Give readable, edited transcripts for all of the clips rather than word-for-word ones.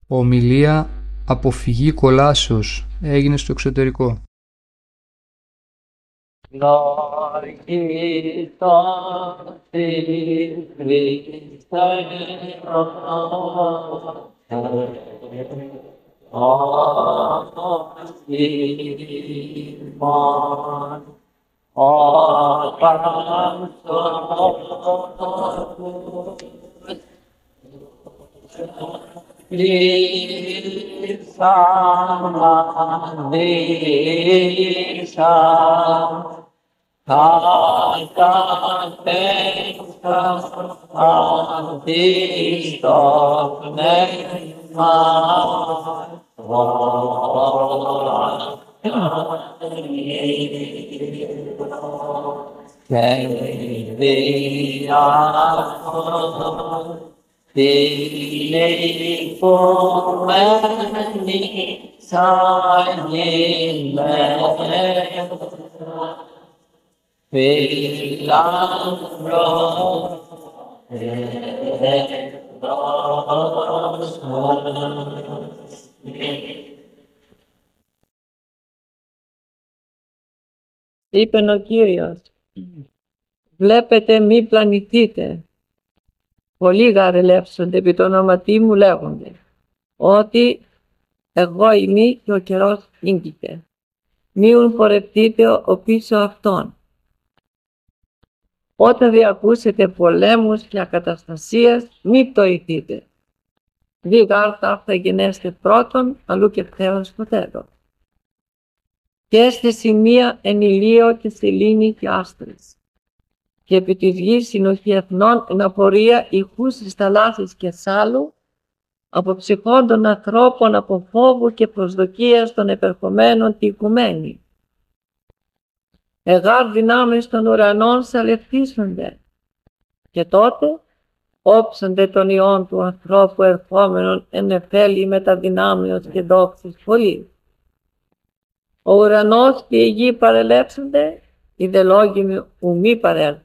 Ομιλία «Αποφυγή κολάσεως» έγινε στο εξωτερικό. Είπεν ο Κύριος, βλέπετε μη πλανηθείτε. Πολλοί γαρελεύσονται επί το όνοματί μου λέγονται, ότι εγώ είμαι και ο καιρός ήγγιται. Μήουν πορευτείτε ο πίσω αυτών. Όταν διακούσετε πολέμους και ακαταστασίες, μη πτωηθείτε. Δι γάρτα θα γενέστε πρώτον, αλλού και θέος ποτέρω. Και στη σημεία εν ηλίο και σελήνη και άστρες. Και επί της γης συνοχή εθνών εν απορία ηχούς εις θαλάσσης και σάλου, από ψυχών των ανθρώπων από φόβου και προσδοκίας των επερχομένων τη οικουμένη. Εγάρ δυνάμεις των ουρανών σαλευθίσονται, και τότε όψονται των ιών του ανθρώπου ερχόμενων εν εφέλη μεταδυνάμεως και δόξης πολύ. Ο ουρανός και η γη παρελέψονται, οι δε λόγοι μου ουμή παρέλθουν.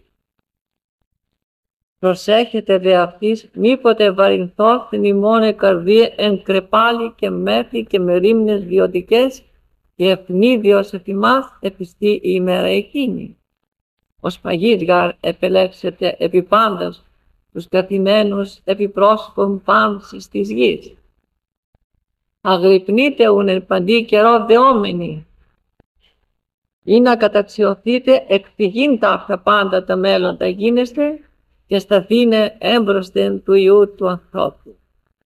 Προσέχετε δε αυτής, μήποτε βαρυνθώθεν ημών καρδία εν κρεπάλι και μέθη και με ρήμνες βιωτικές και ευνίδιος εφημάς επιστή η ημέρα εκείνη. Ως παγίς γαρ επελέξετε επί πάντας τους καθημένους επί πρόσωπων πάμψης της γης. Αγρυπνείτε ουν εν παντή καιρό δεόμενοι, ή να καταξιωθείτε εκφυγήν ταύτα πάντα τα μέλλοντα γίνεστε και σταθήνε έμπροσθεν του Υιού του ανθρώπου.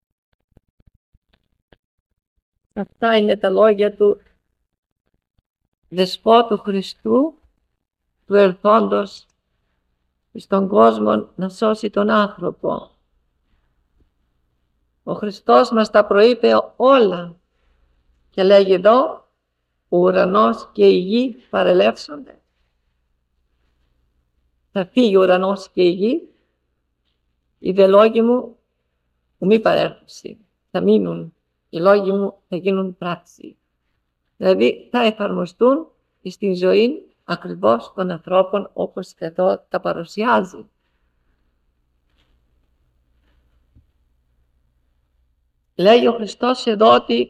Αυτά είναι τα λόγια του Δεσπότου Χριστού, του ερθόντος στον κόσμο να σώσει τον άνθρωπο. Ο Χριστός μας τα προείπε όλα και λέγει εδώ, ο ουρανός και η γη παρελεύσονται. Θα φύγει ο ουρανός και η γη, οι δε λόγοι μου μη παρέλθουν. Θα μείνουν, οι λόγοι μου θα γίνουν πράξη. Δηλαδή θα εφαρμοστούν στην ζωή ακριβώς των ανθρώπων όπως εδώ τα παρουσιάζει. Λέει ο Χριστός εδώ ότι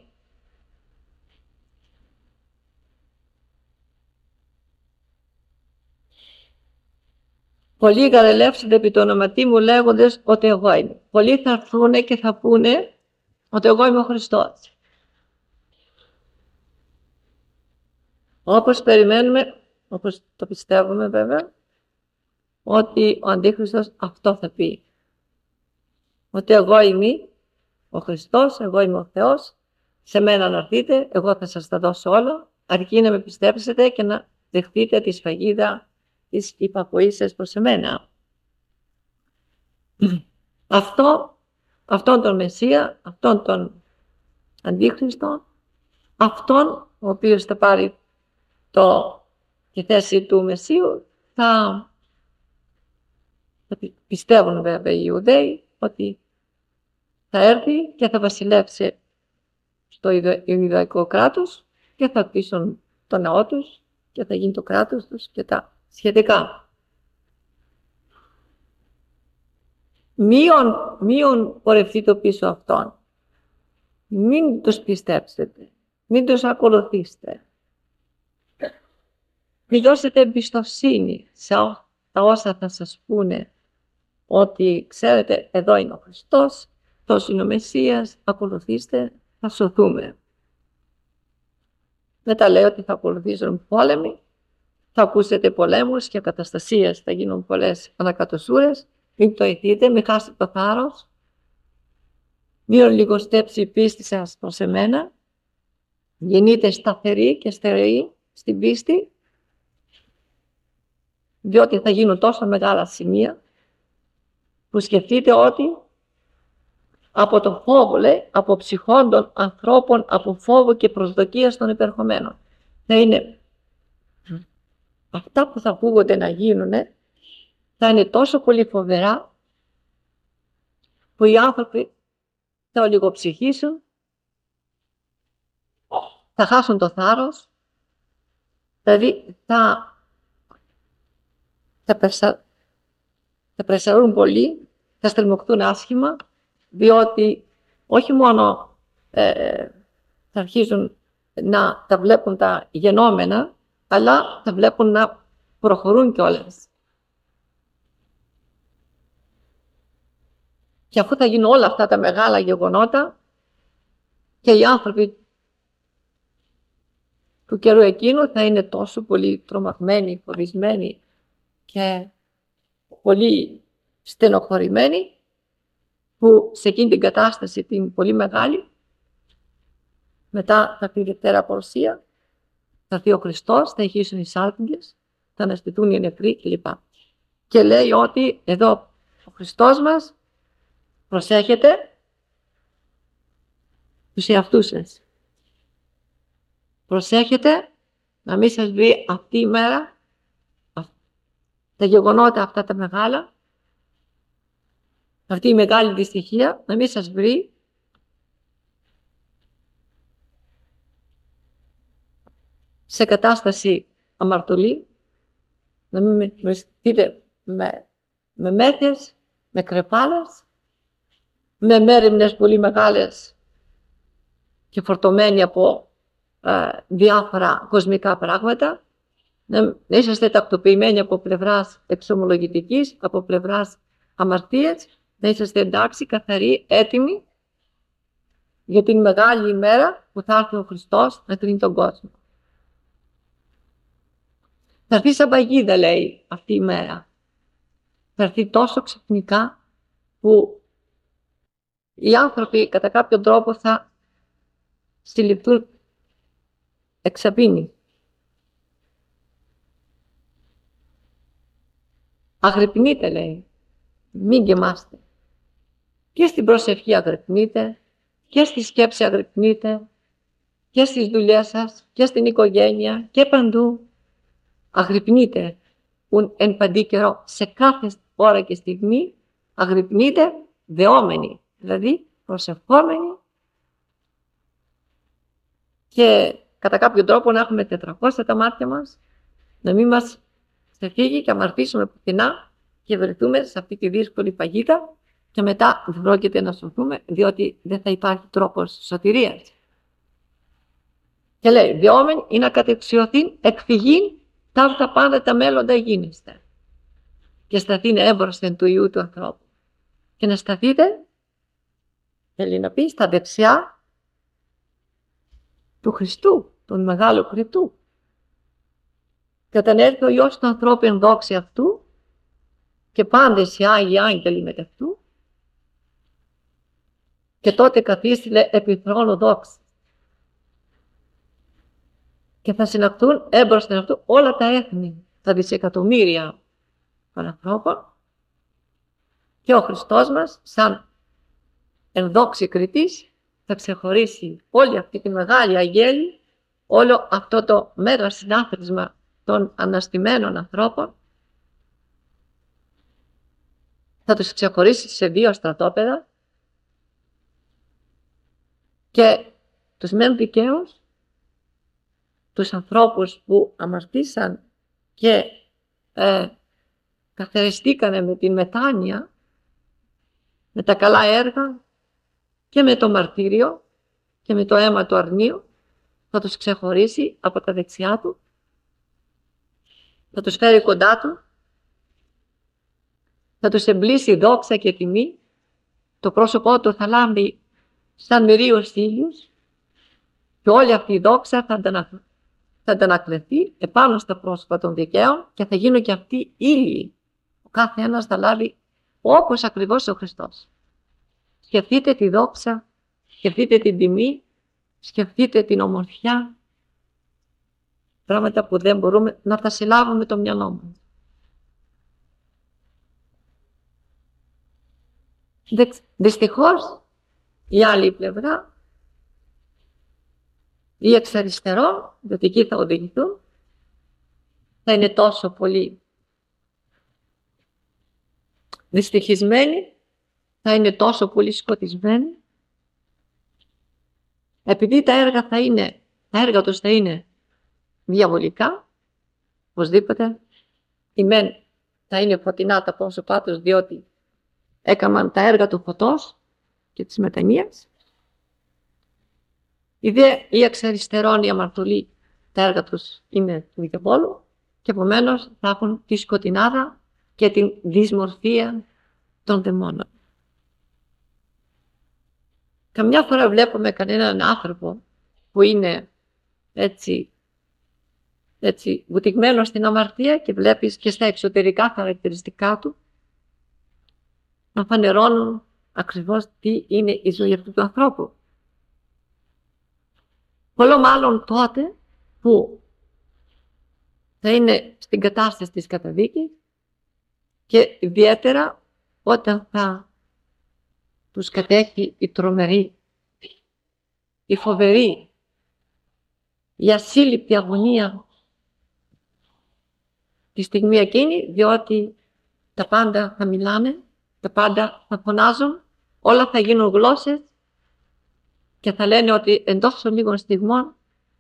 πολλοί γαρελεύσονται επί το όνοματί μου λέγοντες ότι εγώ είμαι. Πολλοί θα έρθουν και θα πούνε ότι εγώ είμαι ο Χριστός. Όπως περιμένουμε, όπως το πιστεύουμε βέβαια, ότι ο Αντίχριστος αυτό θα πει. Ότι εγώ είμαι ο Χριστός, εγώ είμαι ο Θεός, σε μένα να έρθείτε, εγώ θα σας τα δώσω όλα, αρκεί να με πιστέψετε και να δεχτείτε τη σφαγίδα της υπακοής προς εμένα. Αυτόν τον Μεσσία, αυτόν τον Αντίχριστο, αυτόν ο οποίος θα πάρει τη θέση του Μεσσίου, θα πιστεύουν βέβαια οι Ιουδαίοι ότι θα έρθει και θα βασιλεύσει στο Ιουδαϊκό κράτος και θα κτίσουν το ναό τους και θα γίνει το κράτος τους και τα σχετικά. Μείον πορευτεί το πίσω αυτόν. μην τους πιστέψετε, μην τους ακολουθήσετε. Μην δώσετε εμπιστοσύνη σε τα όσα θα σας πούνε, ότι ξέρετε εδώ είναι ο Χριστός, αυτός είναι ο Μεσσίας, ακολουθήστε, θα σωθούμε. Μετά λέει ότι θα ακολουθήσουν πόλεμοι, θα ακούσετε πολέμους και καταστασίες, θα γίνουν πολλές ανακατοσούρες, μην πτωηθείτε, μην χάσετε το θάρρος, μην λιγοστέψει η πίστη σας προς εμένα, γεννείτε σταθεροί και στερεοί στην πίστη, διότι θα γίνουν τόσο μεγάλα σημεία που σκεφτείτε ότι από το φόβο, λέει, από ψυχών των ανθρώπων, από φόβο και προσδοκία των υπερχομένων. Θα είναι αυτά που θα ακούγονται να γίνουν, θα είναι τόσο πολύ φοβερά που οι άνθρωποι θα ολιγοψυχήσουν, θα χάσουν το θάρρος, δηλαδή θα πρεσαρούν πολύ, θα στριμωχτούν άσχημα, διότι όχι μόνο θα αρχίζουν να τα βλέπουν τα γενόμενα, αλλά θα βλέπουν να προχωρούν κιόλας. Και αφού θα γίνουν όλα αυτά τα μεγάλα γεγονότα και οι άνθρωποι του καιρού εκείνου θα είναι τόσο πολύ τρομαγμένοι, φοβισμένοι και πολύ στενοχωρημένοι, που σε εκείνη την κατάσταση την πολύ μεγάλη, μετά θα έρθει η Δευτέρα Παρουσία, θα έρθει ο Χριστός, θα ηχήσουν οι σάλπιγγες, θα αναστηθούν οι νεκροί κλπ. Και λέει ότι εδώ ο Χριστός μας, προσέχετε τους εαυτούς σας. Προσέχετε να μην σας βρει αυτή η μέρα, τα γεγονότα αυτά τα μεγάλα, αυτή η μεγάλη δυστυχία, να μην σας βρει σε κατάσταση αμαρτωλή, να μην βρίσκετε με μέθες, με κρεπάλες, με μέριμνες πολύ μεγάλες και φορτωμένοι από διάφορα κοσμικά πράγματα, να είσαστε τακτοποιημένοι από πλευράς εξομολογητικής, από πλευράς αμαρτίας, να είσαστε εντάξει, καθαροί, έτοιμοι για την μεγάλη ημέρα που θα έρθει ο Χριστός να κρίνει τον κόσμο. Θα έρθει σαν παγίδα, λέει, αυτή η μέρα. Θα έρθει τόσο ξαφνικά που οι άνθρωποι κατά κάποιον τρόπο θα συλληφθούν εξαπίνη. Αγρυπνείτε, λέει, μην γεμάστε. Και στην προσευχή αγρυπνείτε, και στη σκέψη αγρυπνείτε, και στις δουλειές σας, και στην οικογένεια, και παντού. Αγρυπνείτε, εν παντή καιρό, σε κάθε ώρα και στιγμή, αγρυπνείτε δεόμενοι, δηλαδή προσευχόμενοι, και κατά κάποιο τρόπο να έχουμε 400 τα μάτια μας, να μην μας ξεφύγει και αμαρτήσουμε πουθενά και βρεθούμε σε αυτή τη δύσκολη παγίδα και μετά δεν πρόκειται να σωθούμε, διότι δεν θα υπάρχει τρόπος σωτηρίας. Και λέει, διόμενοι είναι να κατεξιωθήν εκφυγήν τα πάντα τα μέλλοντα γίνεστε και σταθήν έμπροσθεν του Υιού του ανθρώπου. Και να σταθείτε, θέλει να πει, στα δεξιά του Χριστού, τον Μεγάλου Κριτού. Και όταν έρθει ο Υιός του ανθρώπου δόξη αυτού και πάντες οι Άγιοι Άγγελοι μεταυτού, και τότε καθίστηλε επί θρόνου δόξη. Και θα συναχθούν έμπροσθεν αυτού όλα τα έθνη, τα δισεκατομμύρια των ανθρώπων, και ο Χριστός μας σαν ενδόξη κριτής θα ξεχωρίσει όλη αυτή τη μεγάλη αγέλη, όλο αυτό το μέγα συνάθροισμα των αναστημένων ανθρώπων, θα τους ξεχωρίσει σε δύο στρατόπεδα, και τους μεν δικαίους, τους ανθρώπους που αμαρτήσαν και καθαριστήκανε με την μετάνοια, με τα καλά έργα και με το μαρτύριο, και με το αίμα του αρνίου θα τους ξεχωρίσει από τα δεξιά του, θα τους φέρει κοντά του, θα τους εμπλήσει δόξα και τιμή, το πρόσωπό του θα λάμπει σαν μυρίος ήλιος και όλη αυτή η δόξα θα αντανακληθεί επάνω στα πρόσωπα των δικαίων και θα γίνουν και αυτοί ήλιοι. Ο κάθε ένας θα λάβει όπως ακριβώς ο Χριστός. Σκεφτείτε τη δόξα, σκεφτείτε την τιμή, σκεφτείτε την ομορφιά, πράγματα που δεν μπορούμε να τα συλλάβουμε το μυαλό μας. Δυστυχώς η άλλη πλευρά, οι εξ αριστερών, διότι εκεί θα οδηγηθούν, θα είναι τόσο πολύ δυστυχισμένοι, θα είναι τόσο πολύ σκοτισμένοι, επειδή τα έργα τους θα είναι διαβολικά, οπωσδήποτε, οι μεν θα είναι φωτεινά τα πρόσωπά τους, διότι έκαναν τα έργα του φωτός και της μετανοίας. Οι εξ αριστερών, οι αμαρτωλοί, τα έργα τους είναι του διαβόλου και επομένως θα έχουν τη σκοτεινάδα και την δυσμορφία των δαιμόνων. Καμιά φορά βλέπουμε κανέναν άνθρωπο που είναι έτσι βουτυγμένος στην αμαρτία και βλέπεις και στα εξωτερικά χαρακτηριστικά του να φανερώνουν ακριβώς τι είναι η ζωή αυτού του ανθρώπου. Πολλό μάλλον τότε που θα είναι στην κατάσταση της καταδίκης και ιδιαίτερα όταν θα τους κατέχει η τρομερή, η φοβερή, η ασύλληπτη αγωνία τη στιγμή εκείνη, διότι τα πάντα θα μιλάνε, τα πάντα θα φωνάζουν, όλα θα γίνουν γλώσσες και θα λένε ότι εντός των λίγων στιγμών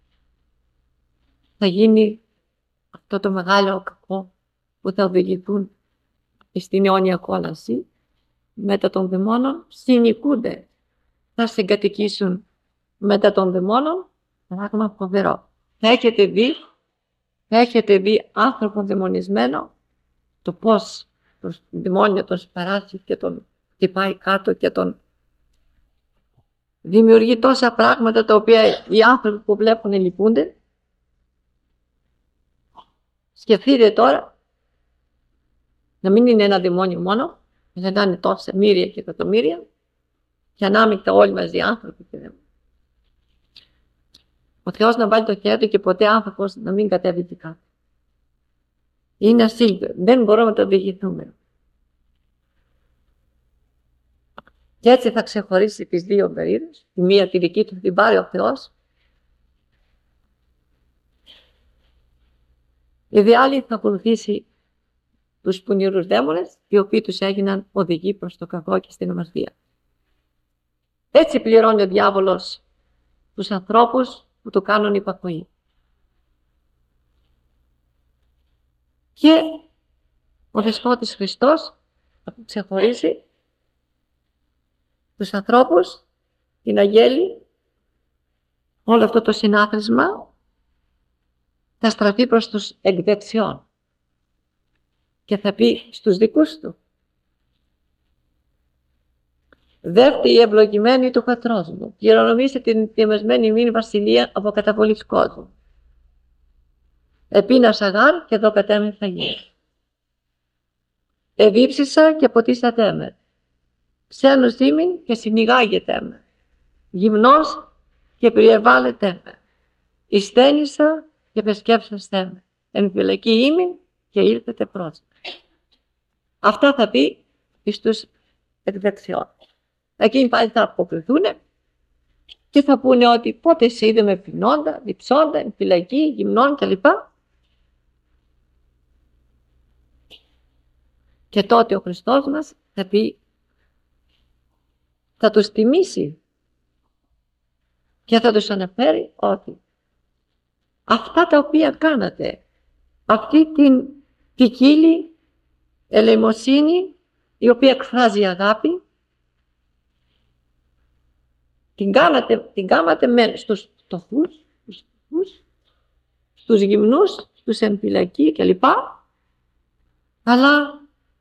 θα γίνει αυτό το μεγάλο κακό που θα οδηγηθούν στην αιώνια κόλαση. Μετά των δαιμόνων συνοικούνται, θα συγκατοικήσουν μετά των δαιμόνων, πράγμα φοβερό. Θα έχετε δει άνθρωπο δαιμονισμένο, το πώς το δαιμόνιο τον σπαράσει και τον χτυπάει κάτω και τον δημιουργεί τόσα πράγματα τα οποία οι άνθρωποι που βλέπουν λυπούνται. Σκεφτείτε τώρα να μην είναι ένα δαιμόνιο μόνο, αλλά να είναι τόσα μύρια και εκατομμύρια και ανάμεικτα όλοι μαζί άνθρωποι και δαίμονες. Ο Θεός να βάλει το χέρι του και ποτέ άνθρωπος να μην κατέβει και κάτω. Είναι ασύλληπτο. Δεν μπορούμε να το διηγηθούμε. Και έτσι θα ξεχωρίσει τις δύο μερίδες. Τη μία τη δική του την πάρει ο Θεός. Η διάλυση θα ακολουθήσει τους πονηρούς δαίμονες, οι οποίοι τους έγιναν οδηγοί προς το κακό και στην αμαρτία. Έτσι πληρώνει ο διάβολος τους ανθρώπους που του κάνουν υπακοή. Και ο Δεσπότης Χριστός θα ξεχωρίσει τους ανθρώπους, την αγέλη, όλο αυτό το συνάθροισμα θα στραφεί προς τους εκδεξιών και θα πει στους δικούς του: «Δεύτε η ευλογημένη του πατρός μου, κληρονομήστε την τιμεσμένη μήνυ βασιλεία από καταβολής κόσμου. Επίνασα αγάρ και εδώ κατέμεθα γη. Εβίψισα και ποτίσατε με. Ξένος ήμην και συνηγάγετε με. Γυμνός και περιεβάλλετε με. Ιστένησα και πεσκέψαστε με. Εν φυλακή ήμην και ήλθετε προς με». Αυτά θα πει στους εκδεξιών. Εκείνοι πάλι θα αποκριθούν και θα πούνε ότι πότε σε είδαμε πεινώντα, διψώντα, εν φυλακή, γυμνών κλπ. Και τότε ο Χριστός μας θα πει, θα τους τιμήσει και θα τους αναφέρει ότι αυτά τα οποία κάνατε, αυτή την ποικίλη ελεημοσύνη η οποία εκφράζει αγάπη, την κάματε στους φτωχούς, στους γυμνούς, στους εμφυλακοί κλπ. Αλλά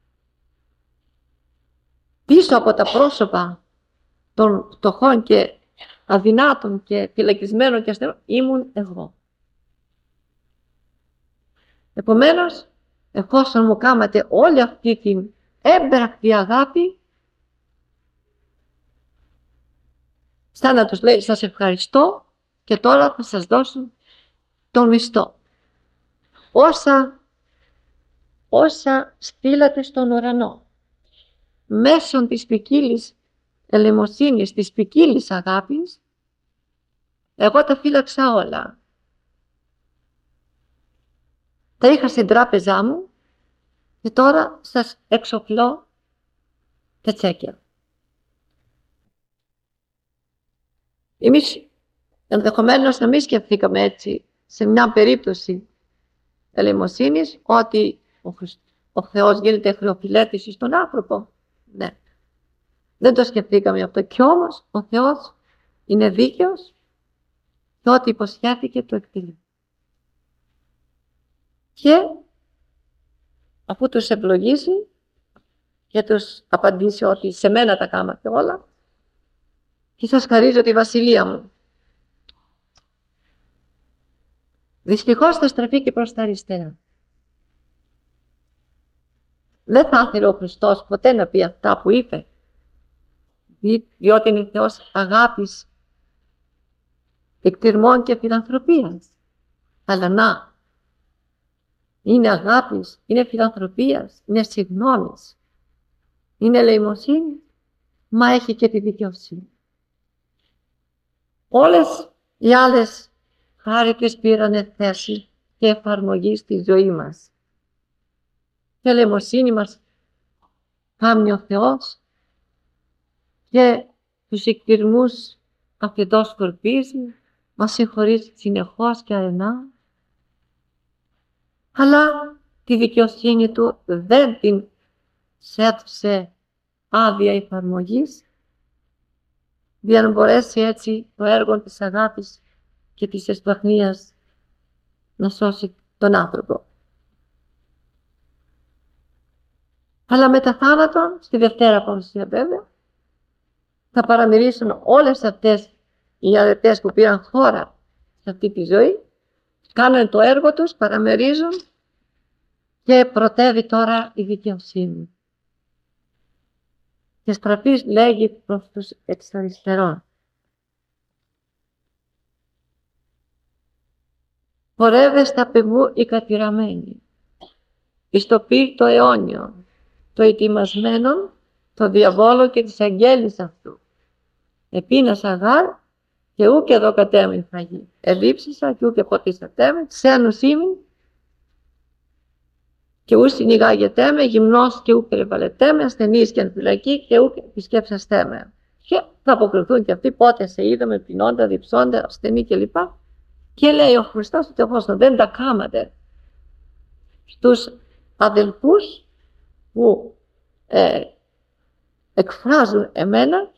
πίσω από τα πρόσωπα των φτωχών και αδυνάτων και φυλακισμένων και ασθενών ήμουν εγώ. Επομένως, εφόσον μου κάματε όλη αυτή την έμπρακτη αγάπη, σαν να τους λέει σας ευχαριστώ και τώρα θα σας δώσω τον μισθό. Όσα στείλατε στον ουρανό, μέσω της ποικίλης ελεημοσύνης, της ποικίλης αγάπης, εγώ τα φύλαξα όλα. Τα είχα στην τράπεζά μου και τώρα σας εξοπλώ τα τσέκια. Εμείς ενδεχομένως να μην σκεφτήκαμε έτσι σε μια περίπτωση ελεημοσύνης ότι ο Θεός γίνεται χρεοφυλέτης στον άνθρωπο. Ναι. Δεν το σκεφτήκαμε αυτό. Κι όμως ο Θεός είναι δίκαιος και ό,τι υποσχέθηκε το εκτελεί. Και αφού τους ευλογήσει και τους απαντήσει ότι σε μένα τα κάματε όλα και σας χαρίζω τη βασιλεία μου. Δυστυχώς θα στραφεί και προς τα αριστερά. Δεν θα ήθελε ο Χριστός ποτέ να πει αυτά που είπε, διότι είναι Θεός αγάπης, εκτιρμών και φιλανθρωπίας. Αλλά να, είναι αγάπης, είναι φιλανθρωπίας, είναι συγγνώμης, είναι ελεημοσύνη, μα έχει και τη δικαιοσύνη. Όλες οι άλλες χάριτες πήρανε θέση και εφαρμογή στη ζωή μας. Και ελεημοσύνη μας κάνει ο Θεός και τους εκτιρμούς αφεντός σκορπίζει, μας συγχωρεί συνεχώς και αρενά. Αλλά τη δικαιοσύνη του δεν την σέτουσε άδεια εφαρμογής, για να μπορέσει έτσι το έργο της αγάπης και της εσπλαχνίας να σώσει τον άνθρωπο. Αλλά μετά θάνατον, στη Δευτέρα παρουσία βέβαια, θα παραμερίσουν όλες αυτές οι αρετές που πήραν χώρα σε αυτή τη ζωή, κάνουν το έργο τους, παραμερίζουν και πρωτεύει τώρα η δικαιοσύνη. Και στραφής λέγει προς τους εξ αριστερών. Πορεύεστα πηγού οι κατηραμένοι, εις το πύρ το αιώνιο, το ετοιμασμένον, το διαβόλο και τις αγγέλης αυτού. Επίνασα γάρ και ούκ εδώ κατέμην φαγή. Ελείψισα και ούκ εποτίσατέμεν, ξένους ήμουν και ου συνηγάγετέ με, γυμνός και ου περιβαλλετέ με, ασθενής και ανφυλακή και ου επισκέψαστέ με. Και θα αποκριθούν και αυτοί πότε σε είδαμε, πεινώντα, διψώντα, ασθενή κλπ. Και λέει ο Χριστός ότι εφόσον δεν τα κάματε στους αδελφούς που εκφράζουν εμένα,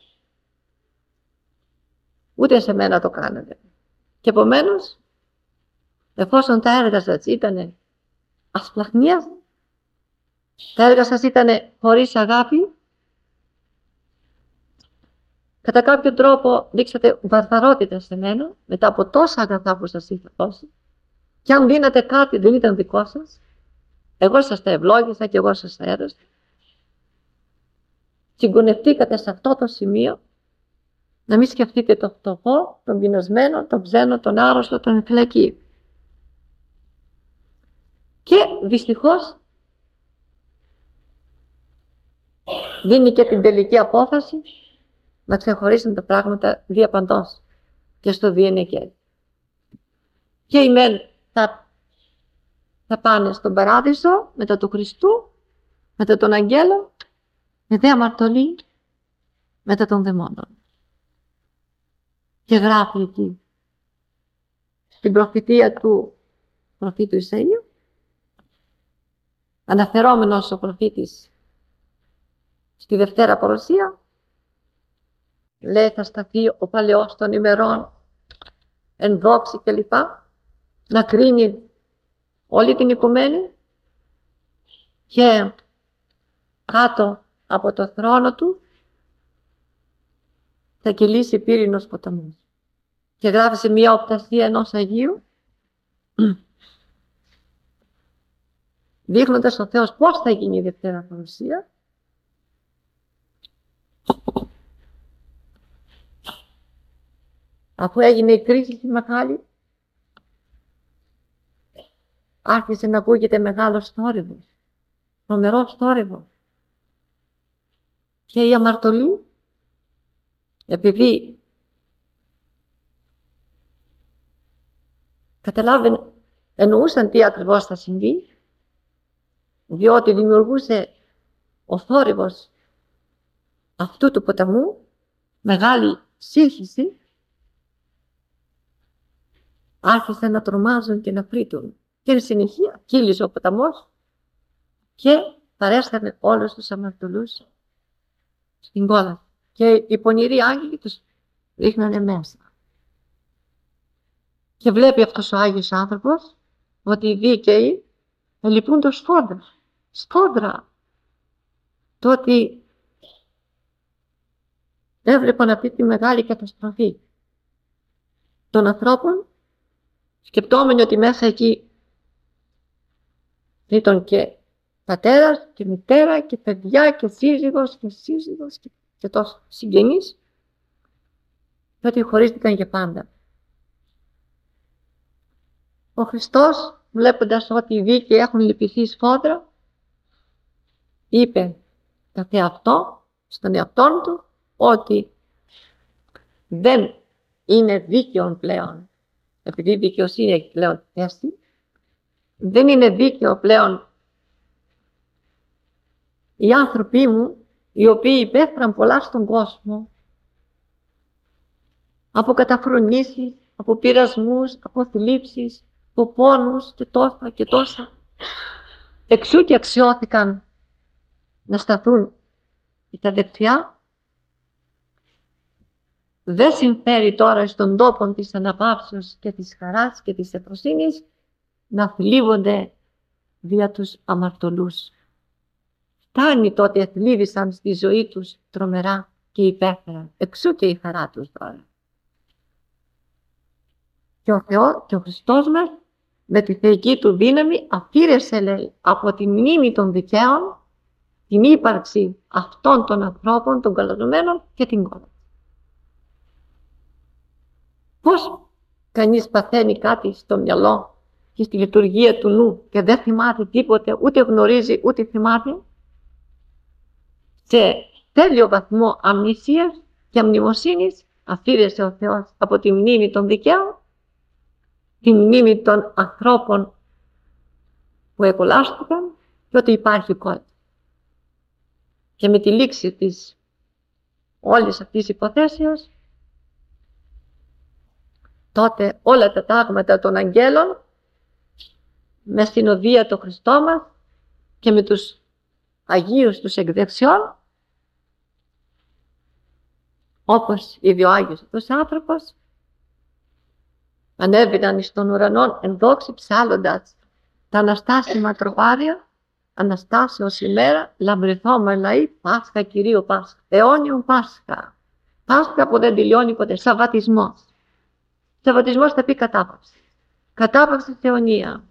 ούτε σε μένα το κάνατε. Και επομένως, εφόσον τα έργα σας ήταν ασπλαχνίας, τα έργα σας ήταν χωρίς αγάπη, κατά κάποιο τρόπο δείξατε βαρβαρότητα σε μένα, μετά από τόσα αγαθά που σας είχα δώσει, και αν δίνατε κάτι δεν ήταν δικό σας, εγώ σας τα ευλόγησα και εγώ σας τα έδωσα. Συγκουνευτήκατε σε αυτό το σημείο, να μην σκεφτείτε τον φτωχό, τον πεινασμένο, τον ξένο, τον άρρωστο, τον εμφυλακή. Και δυστυχώς δίνει και την τελική απόφαση να ξεχωρίσουν τα πράγματα διαπαντός και στο διενεκέ. Και οι μεν θα πάνε στον παράδεισο μετά του Χριστού, μετά τον Αγγέλο, με δε αμαρτωλή μετά των δαιμόνων. Και γράφει εκεί στην προφητεία του προφήτου Ισαΐου, αναφερόμενος ο προφήτης στη Δευτέρα παρουσία, λέει θα σταθεί ο παλαιός των ημερών εν δόξη κλπ, να κρίνει όλη την οικουμένη, και κάτω από το θρόνο του θα κυλήσει πύρινος ποταμός. Και γράφει σε μια οπτασία ενός Αγίου, δείχνοντας ο Θεός πώς θα γίνει η Δευτέρα Παρουσία. Αφού έγινε η κρίση στη μεγάλη, άρχισε να ακούγεται μεγάλος θόρυβος, τρομερός θόρυβος. Και οι αμαρτωλοί, επειδή εννοούσαν τι ακριβώς θα συμβεί, διότι δημιουργούσε ο θόρυβος αυτού του ποταμού μεγάλη σύγχυση, άρχισαν να τρομάζουν και να φρύτουν. Και εν συνεχεία κύλησε ο ποταμός και παρέστανε όλους τους αμαρτωλούς στην κόλαση. Και οι πονηροί άγγελοι τους ρίχνανε μέσα. Και βλέπει αυτός ο Άγιος άνθρωπος ότι οι δίκαιοι λυπούν το σφόδρα. Σφόδρα. Το ότι έβλεπαν αυτή τη μεγάλη καταστροφή των ανθρώπων, σκεπτόμενοι ότι μέσα εκεί ήταν και πατέρας και μητέρα και παιδιά και σύζυγος και τόσο συγγενείς, και ότι χωρίστηκαν για πάντα. Ο Χριστός, βλέποντας ότι οι δίκαιοι έχουν λυπηθεί σφόδρα, είπε στον εαυτόν του ότι δεν είναι δίκαιο πλέον, επειδή η δικαιοσύνη έχει πλέον θέση, δεν είναι δίκαιο πλέον οι άνθρωποι μου, οι οποίοι υπέφεραν πολλά στον κόσμο, από καταφρονήσεις, από πειρασμούς, από θλίψεις, από πόνους και τόσα και τόσα, εξού και αξιώθηκαν να σταθούν στα δεξιά. Δεν συμφέρει τώρα στον τόπο της αναπαύσεως και της χαράς και της ευφροσύνης να θλίβονται δια τους αμαρτωλούς. Φτάνει τότε θλίβησαν στη ζωή τους τρομερά και υπέφεραν. Εξού και η χαρά τους τώρα. Και ο Θεός και ο Χριστός μας με τη θεϊκή του δύναμη αφήρεσε, λέει, από τη μνήμη των δικαίων την ύπαρξη αυτών των ανθρώπων, των καλωμένων και την κόλαση. Πώς κανείς παθαίνει κάτι στο μυαλό και στη λειτουργία του νου και δεν θυμάται τίποτε, ούτε γνωρίζει ούτε θυμάται, σε τέλειο βαθμό αμνησίας και αμνημοσύνης αφήρεσε ο Θεός από τη μνήμη των δικαίων τη μνήμη των ανθρώπων που εκολάστηκαν και ότι υπάρχει κόλαση. Και με τη λήξη της όλης αυτής της υποθέσεως, τότε όλα τα τάγματα των αγγέλων με συνοδεία το Χριστό μας και με τους Αγίους τους εκδεξιών, όπως ήδη ο Άγιος αυτός άνθρωπος, ανέβαιναν στον ουρανό εν δόξη ψάλλοντας τα αναστάσιμα τροπάρια, Αναστάσεως ημέρα, λαμπρηθώμε λαοί, Πάσχα Κυρίου Πάσχα, αιώνιον Πάσχα. Πάσχα που δεν τελειώνει ποτέ, Σαββατισμός. Σαββατισμός θα πει κατάπαυση. Κατάπαυση αιωνία.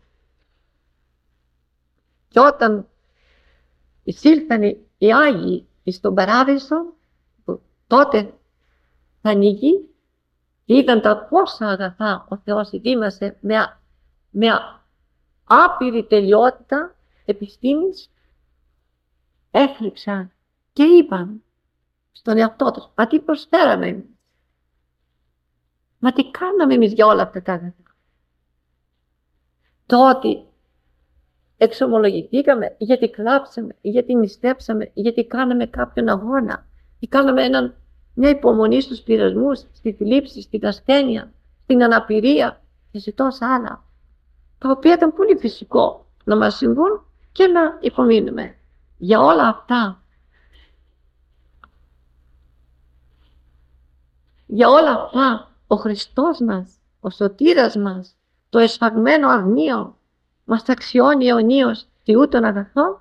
Και όταν εισήλθαν οι Άγιοι στον Παράδεισο, που τότε θα ανοίγει, είδαν τα πόσα αγαθά ο Θεός ετοίμασε με άπειρη τελειότητα επιστήμης, έφλιξαν και είπαν στον εαυτό τους, μα τι προσφέραμε εμείς, μα τι κάναμε εμείς για όλα αυτά τα αγαθά. Το ότι εξομολογηθήκαμε, γιατί κλάψαμε, γιατί νηστέψαμε, γιατί κάναμε κάποιον αγώνα ή κάναμε μια υπομονή στους πειρασμούς, στη θλίψη, στην ασθένεια, στην αναπηρία και σε τόσα άλλα, τα οποία ήταν πολύ φυσικό να μας συμβούν και να υπομείνουμε. Για όλα αυτά Για όλα αυτά ο Χριστός μας, ο σωτήρας μας, το εσφαγμένο αρνείο μας αξιώνει αιωνίως Θεού των αγαθών.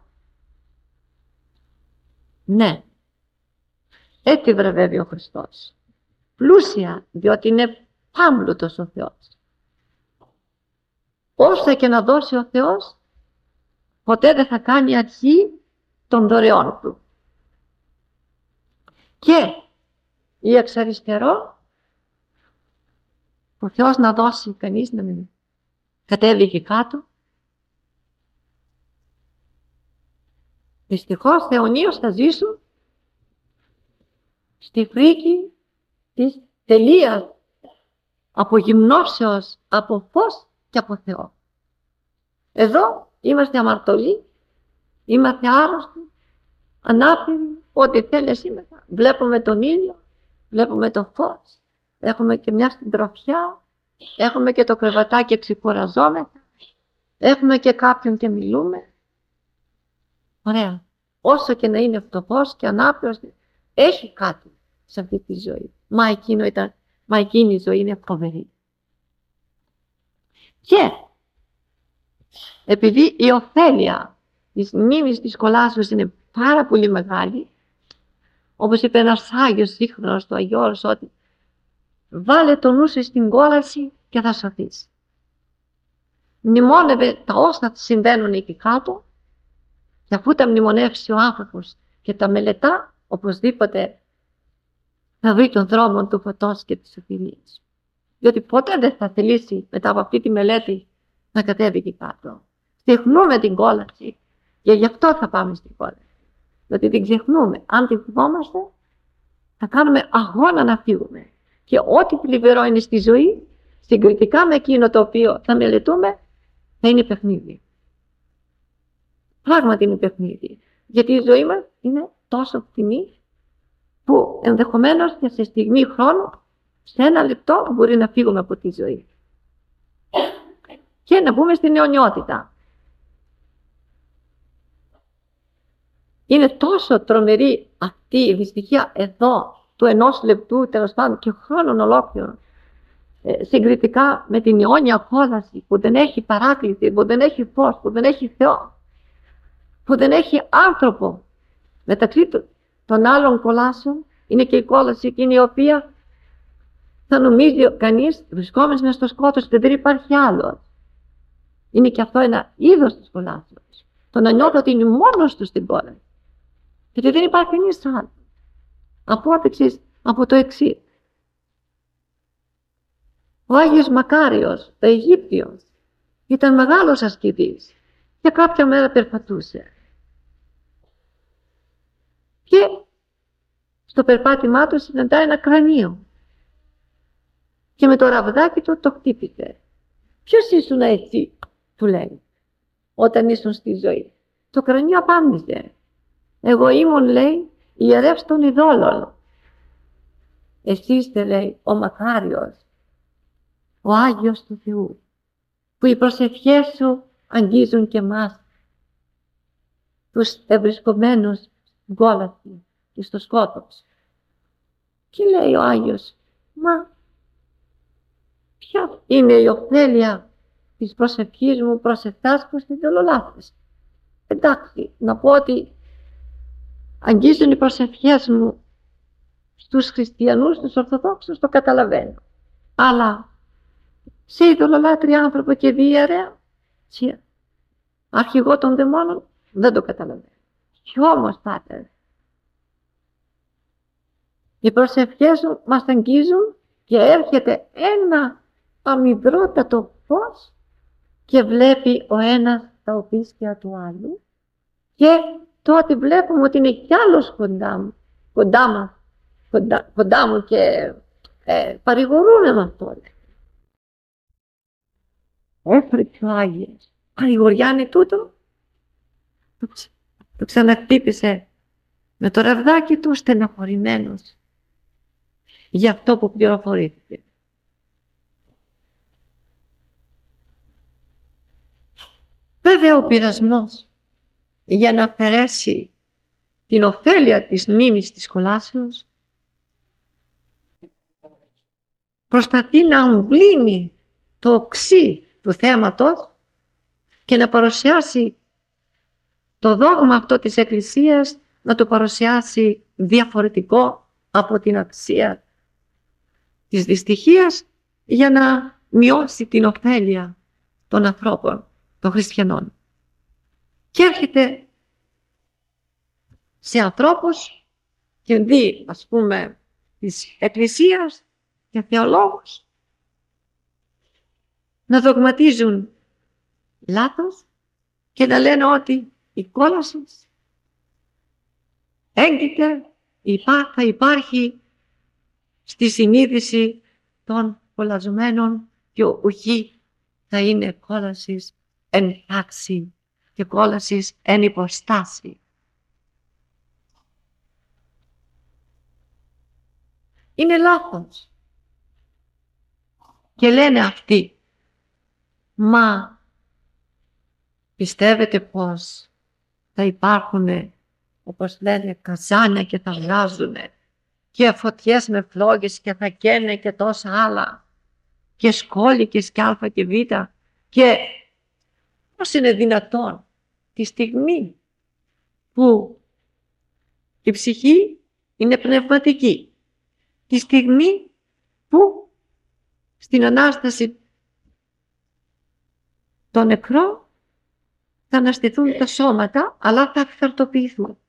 Ναι, έτσι βραβεύει ο Χριστός. Πλούσια, διότι είναι πάμπλουτος ο Θεός. Όσα και να δώσει ο Θεός, ποτέ δεν θα κάνει αρχή των δωρεών του. Και ή εξ αριστερό, ο Θεός να δώσει κανείς να μην κατέβει εκεί κάτω. Δυστυχώς αιωνίως θα ζήσουν στη φρίκη της τελείας, από γυμνώσεως, από φως και από Θεό. Εδώ είμαστε αμαρτωλοί, είμαστε άρρωστοι, ανάπηροι, ό,τι θέλεις είμαστε. Βλέπουμε τον ήλιο, βλέπουμε το φως, έχουμε και μια συντροφιά, έχουμε και το κρεβατάκι εξυκουραζόμεθα, έχουμε και κάποιον και μιλούμε. Ωραία. Όσο και να είναι φτωχός και ανάπηρος, έχει κάτι σε αυτή τη ζωή. Μα εκείνη η ζωή είναι φοβερή. Και επειδή η ωφέλεια της μνήμης της κολάσεως είναι πάρα πολύ μεγάλη, όπως είπε ένας Άγιος σύγχρονος του Αγίου Όρος, ότι βάλε το νου σου στην κόλαση και θα σωθείς. Μνημόνευε τα όσα συμβαίνουν εκεί κάτω, και αφού τα μνημονεύσει ο άνθρωπος και τα μελετά, οπωσδήποτε θα βρει τον δρόμο του φωτός και της σωτηρίας. Διότι ποτέ δεν θα θελήσει μετά από αυτή τη μελέτη να κατέβει εκεί κάτω. Ξεχνούμε την κόλαση και γι' αυτό θα πάμε στην κόλαση. Διότι την ξεχνούμε. Αν την θυμόμαστε, θα κάνουμε αγώνα να φύγουμε. Και ό,τι θλιβερό είναι στη ζωή, συγκριτικά με εκείνο το οποίο θα μελετούμε, θα είναι παιχνίδι. Πράγματι είναι παιχνίδι. Γιατί η ζωή μας είναι τόσο φτηνή, που ενδεχομένως και σε στιγμή χρόνου, σε ένα λεπτό μπορεί να φύγουμε από τη ζωή. Και να μπούμε στην αιωνιότητα. Είναι τόσο τρομερή αυτή η δυστυχία εδώ, του ενός λεπτού, τέλος πάντων, και χρόνων ολόκληρων, συγκριτικά με την αιώνια κόλαση που δεν έχει παράκληση, που δεν έχει φως, που δεν έχει Θεό, που δεν έχει άνθρωπο. Μεταξύ των άλλων κολάσεων είναι και η κόλαση εκείνη η οποία θα νομίζει κανείς, βρισκόμενος μες στο σκότος, ότι δεν υπάρχει άλλο. Είναι και αυτό ένα είδος της κολάσεως. Το να νιώθω ότι είναι μόνος του στην κόλαση. Γιατί δεν υπάρχει κανείς άλλο. Απόδειξη από το εξής. Ο Άγιος Μακάριος, ο Αιγύπτιος, ήταν μεγάλος ασκητής και κάποια μέρα περπατούσε. Και στο περπάτημά του συναντά ένα κρανίο. Και με το ραβδάκι του το χτύπησε. Ποιος ήσουν εσύ, του λέει, όταν ήσουν στη ζωή. Το κρανίο απάντησε. Εγώ ήμουν, λέει, ιερεύς των ειδόλων. Εσύ είστε, λέει, ο Μακάριος, ο Άγιος του Θεού, που οι προσευχές σου αγγίζουν και εμάς, τους ευρισκομένους στην κόλαση και στο σκότος. Και λέει ο Άγιος, μα ποια είναι η ωφέλεια της προσευχής μου προς εσάς που είστε ολολάθρες. Εντάξει, να πω ότι αγγίζουν οι προσευχές μου στους χριστιανούς, στους Ορθοδόξους, το καταλαβαίνω. Αλλά σε ειδωλολάτρη άνθρωπο και διαιρέα, σε αρχηγό των δαιμόνων, δεν το καταλαβαίνω. Κι όμως, Πάτερ, οι προσευχές σου μας αγγίζουν και έρχεται ένα αμυδρότατο φως και βλέπει ο ένας τα οπίστια του άλλου και τότε βλέπουμε ότι είναι κι άλλος κοντά μου και παρηγορούν με αυτό. Έφρυξε ο Άγιος. Παρηγοριά είναι τούτο. Το ξαναχτύπησε με το ραβδάκι του στεναχωρημένος για αυτό που πληροφορήθηκε. Βέβαια ο πειρασμός για να αφαιρέσει την ωφέλεια της μνήμης της κολάσεως προσπαθεί να αμβλύνει το οξύ του θέματος και να παρουσιάσει το δόγμα αυτό της Εκκλησίας, να το παρουσιάσει διαφορετικό από την αξία της δυστυχίας, για να μειώσει την ωφέλεια των ανθρώπων, των χριστιανών. Και έρχεται σε ανθρώπους και δει, ας πούμε, της Εκκλησίας και θεολόγους να δογματίζουν λάθος και να λένε ότι η κόλαση έγκυται, θα υπάρχει στη συνείδηση των κολλαζομένων και ουχή θα είναι κόλασης εν τάξη και κόλασης εν υποστάση. Είναι λάθος. Και λένε αυτοί, μα πιστεύετε πως θα υπάρχουν, όπως λένε, καζάνια και θα βγάζουνε και φωτιές με φλόγες και θα καίνε και τόσα άλλα και σκόλικες και α και β, και πώς είναι δυνατόν τη στιγμή που η ψυχή είναι πνευματική, τη στιγμή που στην Ανάσταση των νεκρών θα αναστηθούν τα σώματα, αλλά θα αυθαρτοποιηθούν.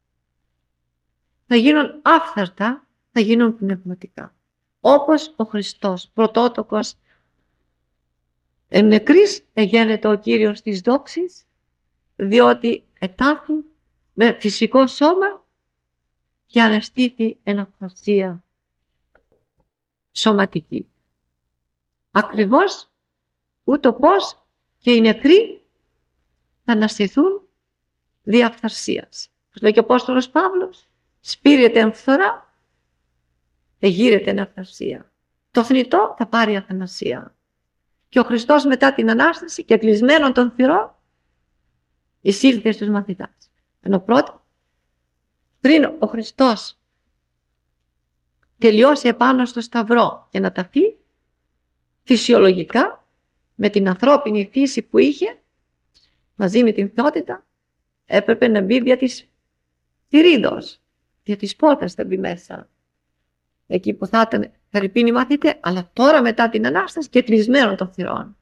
Θα γίνουν άφθαρτα, θα γίνουν πνευματικά. Όπως ο Χριστός, πρωτότοκος εν νεκρής εγένετο ο Κύριος της δόξης, διότι ετάθη με φυσικό σώμα και αναστήθη εν αυθαρσία σωματική. Ακριβώς ούτω πως και οι νεκροί θα αναστηθούν δι' αυθαρσίας. Όπως λέει και ο Απόστολος Παύλος, σπείρεται εν φθορά, εγείρεται εν αυθαρσία. Το θνητό θα πάρει αθανασία. Και ο Χριστός μετά την Ανάσταση και κλεισμένον των θυρών εισήλθε στους μαθητάς. Ενώ πρώτα, πριν ο Χριστός τελειώσει επάνω στο σταυρό και να ταφεί, φυσιολογικά με την ανθρώπινη φύση που είχε, μαζί με την θεότητα, έπρεπε να μπει δια της θηρίδος, δια της πόρτας θα μπει μέσα. Εκεί που θα ήταν φερειπίνοι μαθητές, αλλά τώρα μετά την Ανάσταση και κλεισμένων των θυρών.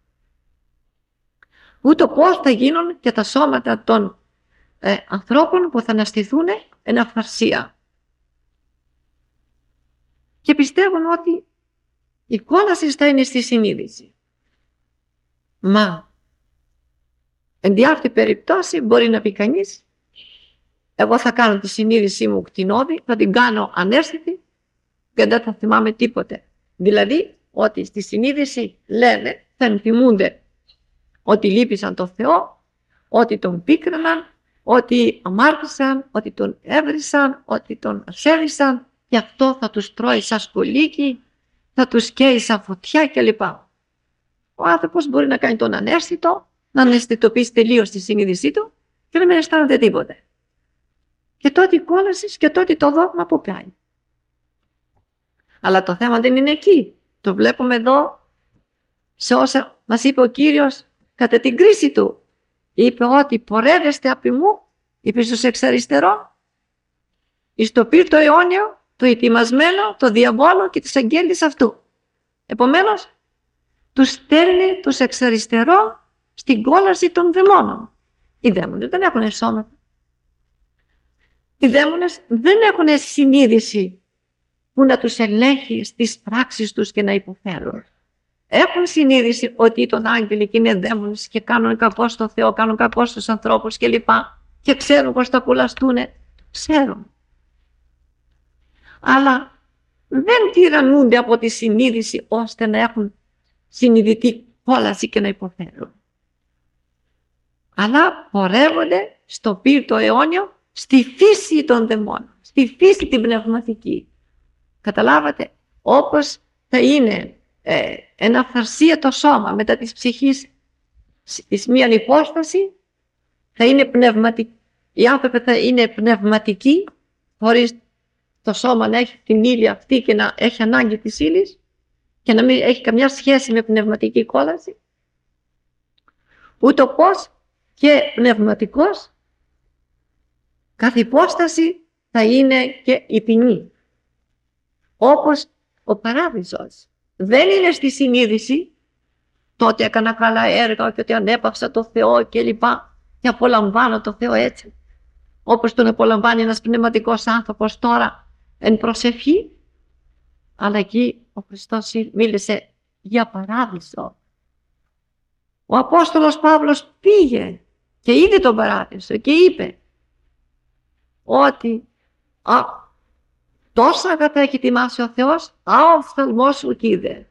Ούτω πώς θα γίνουν και τα σώματα των ανθρώπων που θα αναστηθούν εν αυθαρσία. Και πιστεύουν ότι η κόλαση θα είναι στη συνείδηση. Μα εν διάρκεια περιπτώσει μπορεί να πει κανείς, εγώ θα κάνω τη συνείδησή μου κτηνώδη, θα την κάνω ανέστητη και δεν θα θυμάμαι τίποτε. Δηλαδή ότι στη συνείδηση λένε, θα ενθυμούνται ότι λύπησαν τον Θεό, ότι τον πίκραναν, ότι αμάρτησαν, ότι τον έβρισαν, ότι τον ασέβησαν, και αυτό θα τους τρώει σαν σκολίκι, θα τους καίει σαν φωτιά κλπ. Ο άνθρωπος μπορεί να κάνει τον ανέστητο, να αναισθητοποιήσει τελείως τη συνείδησή του και να μην αισθάνεται τίποτε. Και τότε η κόλαση και τότε το δόγμα που πάει. Αλλά το θέμα δεν είναι εκεί. Το βλέπουμε εδώ σε όσα μας είπε ο Κύριος κατά την κρίση του. Είπε ότι πορεύεστε απ' μου, είπε στους εξ αριστερών, εις το πύρ το αιώνιο, το ετοιμασμένο, το διαβόλο και τις αγγέλης αυτού. Επομένως, τους στέλνει τους εξ αριστερών στην κόλαση των δαιμόνων. Οι δαίμονες δεν έχουν σώματα. Οι δαίμονες δεν έχουν συνείδηση που να τους ελέγχει στις πράξεις τους και να υποφέρουν. Έχουν συνείδηση ότι τον άγγελοι και είναι δαίμονες και κάνουν κακό στο Θεό, κάνουν κακό στους ανθρώπους κλπ. Και ξέρουν πως θα κουλαστούνε. Ξέρουν. Αλλά δεν τυραννούνται από τη συνείδηση ώστε να έχουν συνειδητή κόλαση και να υποφέρουν. Αλλά πορεύονται στο πύρ το αιώνιο, στη φύση των δαιμόνων, στη φύση την πνευματική. Καταλάβατε, όπως θα είναι ένα αυθαρσία το σώμα μετά της ψυχής εις μίαν υπόσταση, θα είναι πνευματική. Οι άνθρωποι θα είναι πνευματικοί χωρίς το σώμα να έχει την ύλη αυτή και να έχει ανάγκη της ύλης και να μην έχει καμιά σχέση με πνευματική κόλαση. Ούτω πως και πνευματικός καθ' υπόσταση θα είναι και η ποινή. Όπως ο παράδεισος δεν είναι στη συνείδηση το ότι έκανα καλά έργα και ότι ανέπαυσα το Θεό και λοιπά και απολαμβάνω το Θεό έτσι, όπως τον απολαμβάνει ένας πνευματικός άνθρωπος τώρα εν προσευχή. Αλλά εκεί ο Χριστός μίλησε για παράδεισο. Ο Απόστολος Παύλος πήγε και είδε τον παράδεισο και είπε ότι τόσα αγαθά έχει ετοιμάσει ο Θεός, ο οφθαλμός ουκ είδε,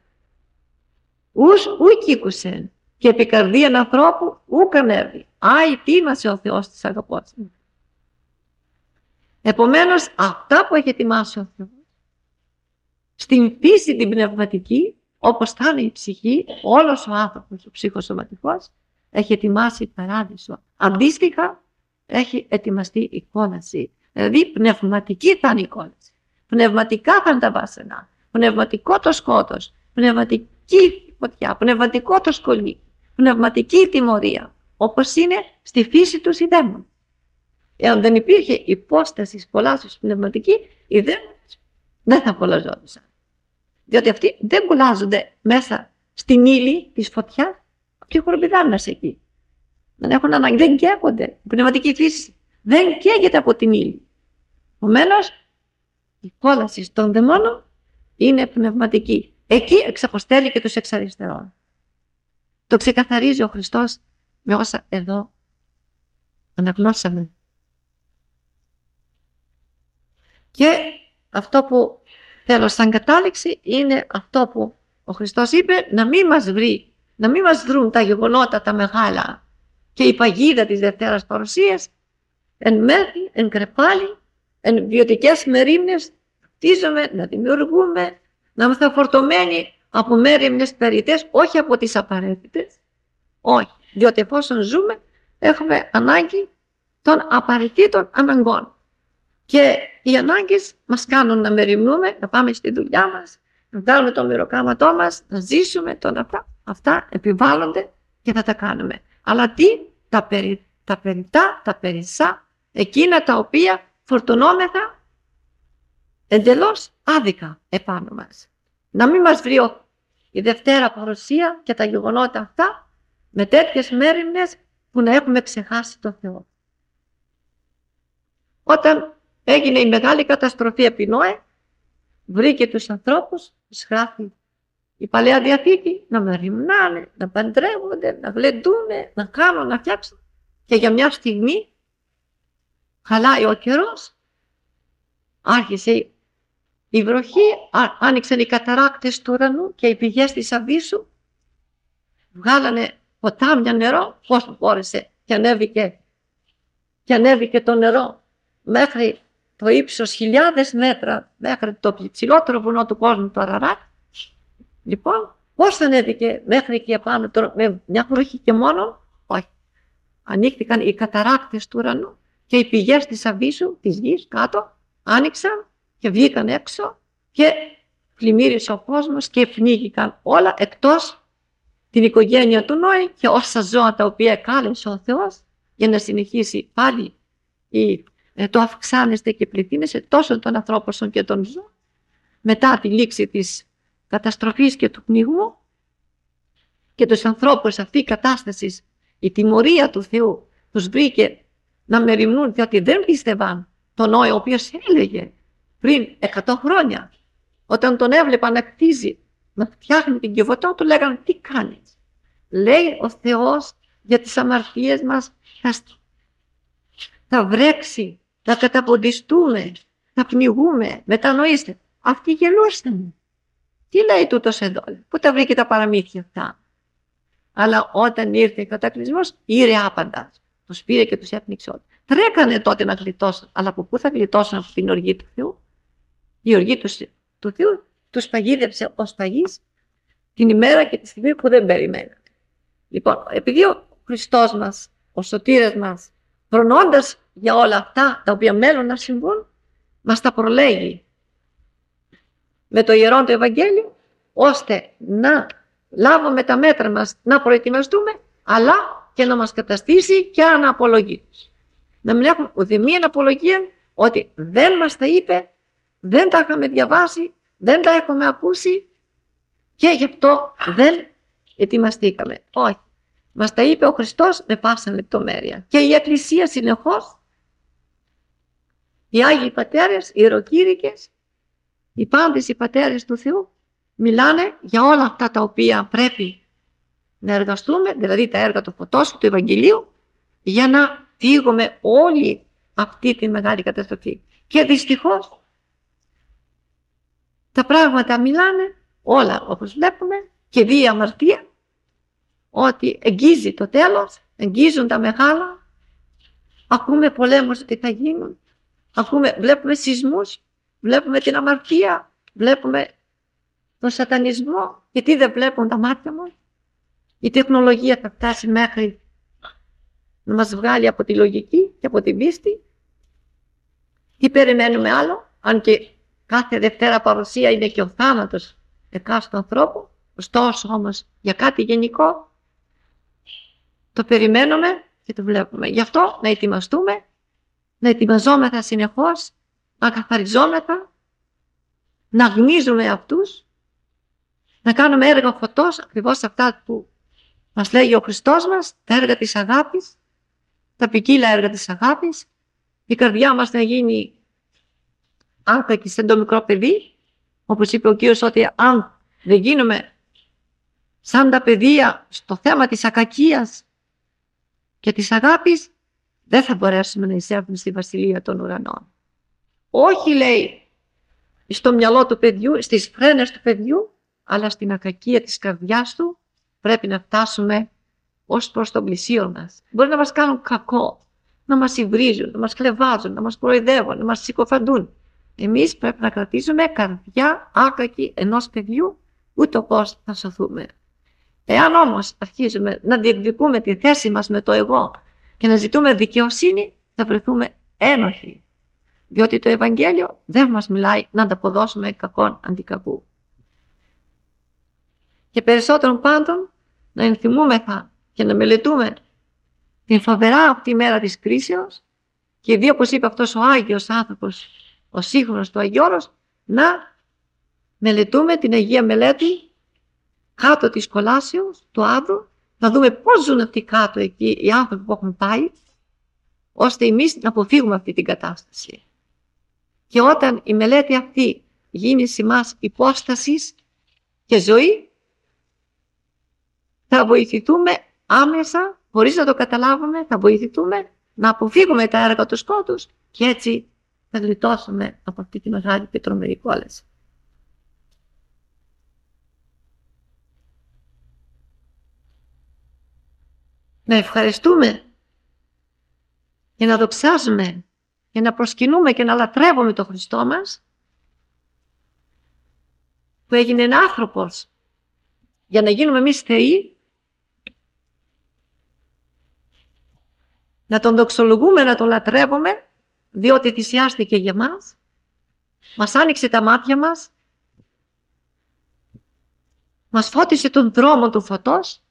ουκ ήκουσε, και επί καρδίαν ανθρώπου ουκ ανέβη. Ετοίμασε ο Θεός της αγαπός μου. Επομένως, αυτά που έχει ετοιμάσει ο Θεός στην φύση την πνευματική, όπως θα είναι η ψυχή, όλος ο άνθρωπος, ο ψυχοσωματικός, έχει ετοιμάσει παράδεισο. Αντίστοιχα, έχει ετοιμαστεί η κόλαση. Δηλαδή, πνευματική θα είναι η κόλαση. Πνευματικά θα είναι τα βάσανα. Πνευματικό το σκότος. Πνευματική φωτιά. Πνευματικό το σκολί. Πνευματική τιμωρία. Όπως είναι στη φύση τους οι δαίμονες. Εάν δεν υπήρχε υπόσταση κολάσεως πνευματική, οι δαίμονες δεν θα κολλαζόντουσαν. Διότι αυτοί δεν κολλάζονται μέσα στην ύλη της φωτιάς, αυτοί χοροπηδάνε εκεί. Δεν έχουν ανάγκη, δεν καίγονται. Η πνευματική φύση δεν καίγεται από την ύλη. Επομένως, η κόλαση των δαιμόνων είναι πνευματική. Εκεί εξαποστέλει και τους εξ αριστερών. Το ξεκαθαρίζει ο Χριστός με όσα εδώ αναγνώσαμε. Και αυτό που θέλω σαν κατάληξη είναι αυτό που ο Χριστός είπε, να μην μας βρουν τα γεγονότα τα μεγάλα και η παγίδα της Δευτέρας Παρουσίας εν μέρη, εν κρεπάλι, εν βιωτικές μερίμνες να δημιουργούμε, να είμαστε φορτωμένοι από μέριμνες περιττές, όχι από τις απαραίτητες, όχι, διότι εφόσον ζούμε έχουμε ανάγκη των απαραίτητων αναγκών. Και οι ανάγκες μας κάνουν να μεριμνούμε, να πάμε στη δουλειά μας, να βγάλουμε το μεροκάματό μας, να ζήσουμε αυτά επιβάλλονται και θα τα κάνουμε. Αλλά τι, τα περιττά, τα περισσά, εκείνα τα οποία φορτωνόμεθα εντελώς άδικα επάνω μας. Να μην μας βρει η Δευτέρα Παρουσία και τα γεγονότα αυτά με τέτοιες μέριμνες που να έχουμε ξεχάσει το Θεό. Όταν έγινε η μεγάλη καταστροφή επί Νόε, βρήκε τους ανθρώπους, τους γράφει η Παλαιά Διαθήκη, να μεριμνάνε, να παντρεύονται, να γλεντούνε, να κάνουν, να φτιάξουν. Και για μια στιγμή χαλάει ο καιρός, άρχισε η βροχή, άνοιξαν οι καταράκτες του ουρανού και οι πηγές της αβύσσου, βγάλανε ποτάμια νερό, πώς μπόρεσε και ανέβηκε το νερό μέχρι το ύψος 1000 μέτρα, μέχρι το ψηλότερο βουνό του κόσμου, το Αραράτ. Λοιπόν, πώς ανέβηκε μέχρι και επάνω, με μια βροχή και μόνο, όχι. Ανοίχθηκαν οι καταράκτες του ουρανού και οι πηγές της αβύσσου, της γης κάτω, άνοιξαν και βγήκαν έξω και πλημμύρισε ο κόσμος και πνίγηκαν όλα εκτός την οικογένεια του Νόε και όσα ζώα τα οποία κάλεσε ο Θεός για να συνεχίσει πάλι το αυξάνεστε και πληθύνεστε τόσο των ανθρώπων όσο και των ζώων. Μετά τη λήξη της καταστροφής και του πνιγμού και τους ανθρώπους αυτή η κατάσταση, η τιμωρία του Θεού τους βρήκε να μεριμνούν, διότι δεν πίστευαν τον Νόε, ο οποίος έλεγε πριν 100 χρόνια, όταν τον έβλεπαν να κτίζει, να φτιάχνει την κυβωτό, του λέγανε τι κάνεις? Λέει ο Θεός για τις αμαρτίες μας θα βρέξει, θα καταποντιστούμε, θα πνιγούμε, μετανοήστε. Αυτοί γελούσαν. Τι λέει τούτος εδώ? Πού τα βρήκε τα παραμύθια αυτά? Αλλά όταν ήρθε ο κατακλυσμός, ήρε άπαντας. Τους πήρε και τους έπνιξε όλοι. Τρέκανε τότε να γλιτώσουν, αλλά από πού θα γλιτώσουν? Από την οργή του Θεού? Η οργή του Θεού τους παγίδεψε ως παγής την ημέρα και τη στιγμή που δεν περιμέναν. Λοιπόν, επειδή ο Χριστός μας, ο σωτήρας μας, φρονώντας για όλα αυτά τα οποία μέλλον να συμβούν, μας τα προλέγει με το Ιερό το Ευαγγέλιο, ώστε να λάβουμε τα μέτρα μας, να προετοιμαστούμε, αλλά και να μας καταστήσει και αναπολογίτες. Να μην έχουμε ούτε μία αναπολογία ότι δεν μας τα είπε, δεν τα είχαμε διαβάσει, δεν τα έχουμε ακούσει και γι' αυτό δεν ετοιμαστήκαμε. Όχι. Μας τα είπε ο Χριστός με πάσα λεπτομέρεια. Και η Εκκλησία συνεχώς, οι Άγιοι Πατέρες, οι ιεροκήρυκες, οι πάντες οι Πατέρες του Θεού μιλάνε για όλα αυτά τα οποία πρέπει να εργαστούμε, δηλαδή τα έργα του Φωτός, του Ευαγγελίου, για να φύγουμε όλη αυτή τη μεγάλη καταστροφή. Και δυστυχώς τα πράγματα μιλάνε όλα όπως βλέπουμε και δει η αμαρτία ότι εγγίζει το τέλος, εγγίζουν τα μεγάλα, ακούμε πολέμους ότι θα γίνουν, βλέπουμε σεισμούς, βλέπουμε την αμαρτία, βλέπουμε τον σατανισμό. Γιατί δεν βλέπουν τα μάτια μας? Η τεχνολογία θα φτάσει μέχρι να μας βγάλει από τη λογική και από την πίστη. Τι περιμένουμε άλλο? Αν και κάθε Δευτέρα παρουσία είναι και ο θάνατος εκάστου ανθρώπου, ωστόσο όμως για κάτι γενικό το περιμένουμε και το βλέπουμε. Γι' αυτό να ετοιμαστούμε, να ετοιμαζόμεθα συνεχώς, να καθαριζόμεθα, να γνωρίζουμε αυτούς, να κάνουμε έργα Φωτός, ακριβώς αυτά που μας λέγει ο Χριστός μας, τα έργα της αγάπης, τα ποικίλα έργα της αγάπης, η καρδιά μας να γίνει άκακη σαν το μικρό παιδί, όπως είπε ο Κύριος, ότι αν δεν γίνουμε σαν τα παιδεία στο θέμα της ακακίας και της αγάπης, δεν θα μπορέσουμε να εισέλθουμε στη Βασιλεία των Ουρανών. Όχι, λέει, στο μυαλό του παιδιού, στις φρένες του παιδιού, αλλά στην ακακία της καρδιάς του πρέπει να φτάσουμε ως προς τον πλησίον μας. Μπορεί να μας κάνουν κακό, να μας υβρίζουν, να μας χλευάζουν, να μας κοροϊδεύουν, να μας συκοφαντούν. Εμείς πρέπει να κρατήσουμε καρδιά άκακη ενός παιδιού, ούτω πώς θα σωθούμε. Εάν όμως αρχίζουμε να διεκδικούμε τη θέση μας με το εγώ και να ζητούμε δικαιοσύνη, θα βρεθούμε ένοχοι. Διότι το Ευαγγέλιο δεν μας μιλάει να ανταποδώσουμε κακόν αντί κακού. Και περισσότερον πάντων να ενθυμούμεθα και να μελετούμε την φοβερά αυτή μέρα της κρίσεως και δει, όπως είπε αυτός ο Άγιος άνθρωπος, ο σύγχρονος του Αγιώρος, να μελετούμε την Αγία Μελέτη κάτω της κολάσεως, του Άδου, να δούμε πώς ζουν αυτοί κάτω εκεί οι άνθρωποι που έχουν πάει, ώστε εμείς να αποφύγουμε αυτή την κατάσταση. Και όταν η μελέτη αυτή γίνει σε εμάς υπόστασης και ζωή, θα βοηθηθούμε άμεσα, χωρίς να το καταλάβουμε, θα βοηθηθούμε να αποφύγουμε τα έργα του σκότους και έτσι θα γλιτώσουμε από αυτή τη μεγάλη και τρομερή κόλαση. Να ευχαριστούμε και να δοξάζουμε και να προσκυνούμε και να λατρεύουμε τον Χριστό μας, που έγινε άνθρωπος για να γίνουμε εμείς θεοί, να τον δοξολογούμε, να τον λατρεύουμε, διότι θυσιάστηκε για μας, μας άνοιξε τα μάτια μας, μας φώτισε τον δρόμο του φωτός,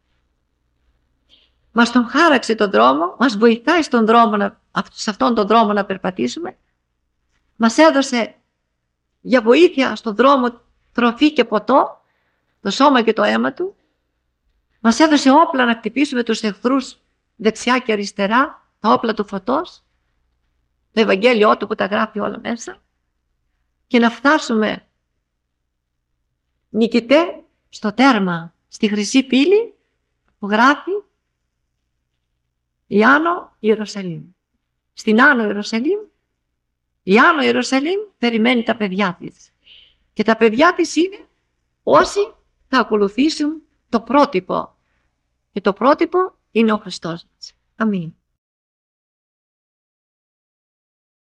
μας τον χάραξε τον δρόμο, μας βοηθάει στον δρόμο σε αυτόν τον δρόμο να περπατήσουμε, μας έδωσε για βοήθεια στον δρόμο τροφή και ποτό, το σώμα και το αίμα του, μας έδωσε όπλα να χτυπήσουμε τους εχθρούς δεξιά και αριστερά, τα όπλα του φωτός, το Ευαγγέλιό του που τα γράφει όλα μέσα, και να φτάσουμε νικητέ στο τέρμα, στη χρυσή πύλη που γράφει η Άνω Ιερουσαλήμ. Στην Άνω Ιερουσαλήμ, η Άνω Ιερουσαλήμ περιμένει τα παιδιά της. Και τα παιδιά της είναι όσοι θα ακολουθήσουν το πρότυπο. Και το πρότυπο είναι ο Χριστός μας. Αμήν.